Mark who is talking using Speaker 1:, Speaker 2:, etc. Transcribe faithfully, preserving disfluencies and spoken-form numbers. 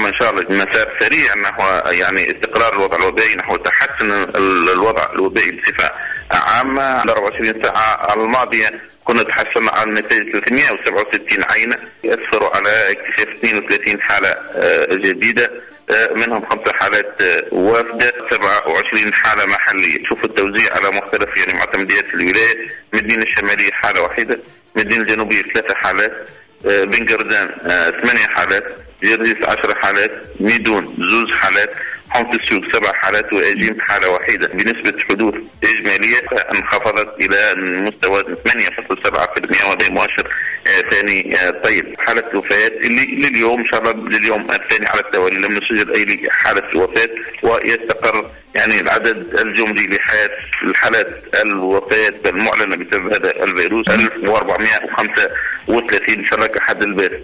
Speaker 1: إن شاء الله مسار سريع نحو يعني استقرار الوضع الوبائي، نحو تحسن الوضع الوبائي بصفة عامة. أربعة وعشرين ساعة الماضية كنا تحصلنا على نتائج ثلاثمئة وسبعة وستين عينة، يأثروا على اكتشاف اثنين وثلاثين حالة جديدة، منهم خمسة حالات وافدة، سبعة وعشرين حالة محلية. شوف التوزيع على مختلف يعني معتمديات الولاية. مدينة الشمالية حالة واحدة، مدينة الجنوبية ثلاثة حالات، بن قردان ثمانية حالات، جرجيس عشر حالات، ميدون زوز حالات، حومة السوق سبع حالات، وأجيم حالة واحدة. بنسبة حدوث إجمالية انخفضت إلى مستوى ثمانية فاصلة سبعة بالمئة، وهذا مؤشر ثاني طيب. حالة الوفيات اللي لليوم إن شاء الله لليوم الثاني على التوالي لم نسجل أي حالة وفاة، ويستقر يعني العدد الجملي لحالات الحالات الوفاة المعلنة بسبب هذا الفيروس ألف وأربعمئة وخمسة وثلاثين شرك حد البارح.